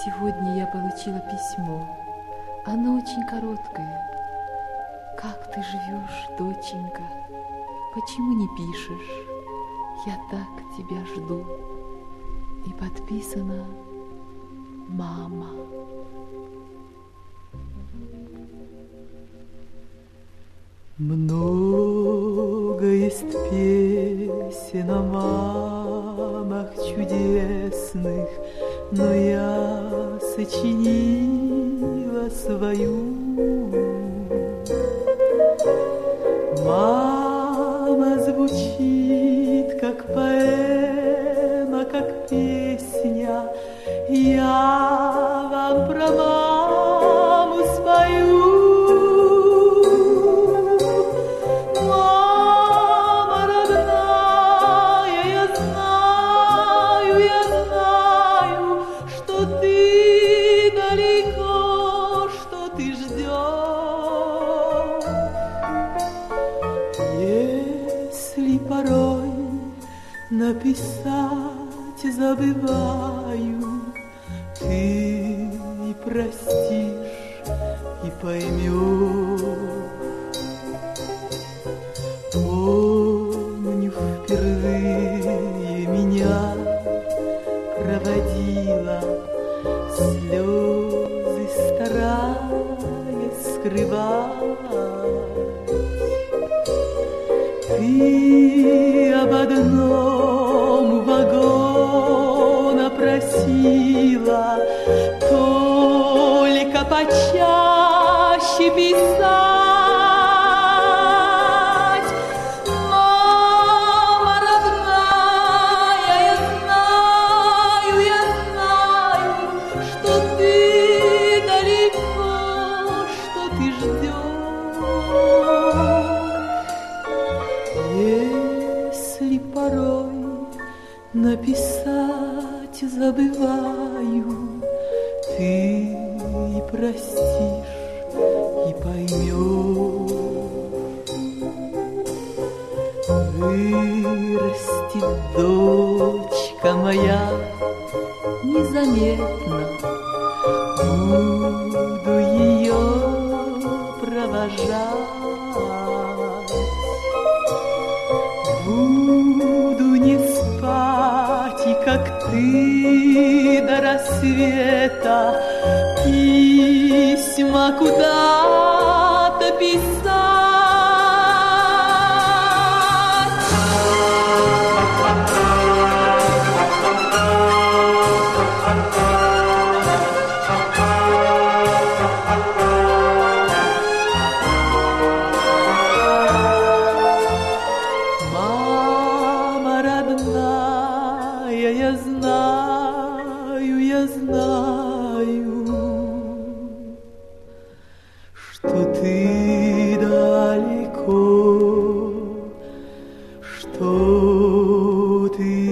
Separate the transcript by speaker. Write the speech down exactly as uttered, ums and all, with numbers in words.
Speaker 1: Сегодня я получила письмо. Оно очень короткое. Как ты живешь, доченька? Почему не пишешь? Я так тебя жду. И подписано «Мама».
Speaker 2: Много есть песен о мамах чудесных, но я сочинила свою. Мама звучит, как поэма, как песня. Я вам про маму спою. Мама родная, я знаю, я знаю, что ты далеко, что ты ждешь. Если порой написать забываю, ты и простишь, и поймешь. Помню, впервые меня проводила, слезы стараясь скрывать. Ты об одном вагона просила, только почаще писать. Мама родная, я знаю, я знаю, что ты далеко, что ты ждешь. Если порой написать забываю, ты и простишь, и поймешь. Вырастет дочка моя незаметно, буду ее провожать. Буду не спать, и как ты до рассвета письма куда-то писать. Я знаю, я знаю, что ты далеко, что ты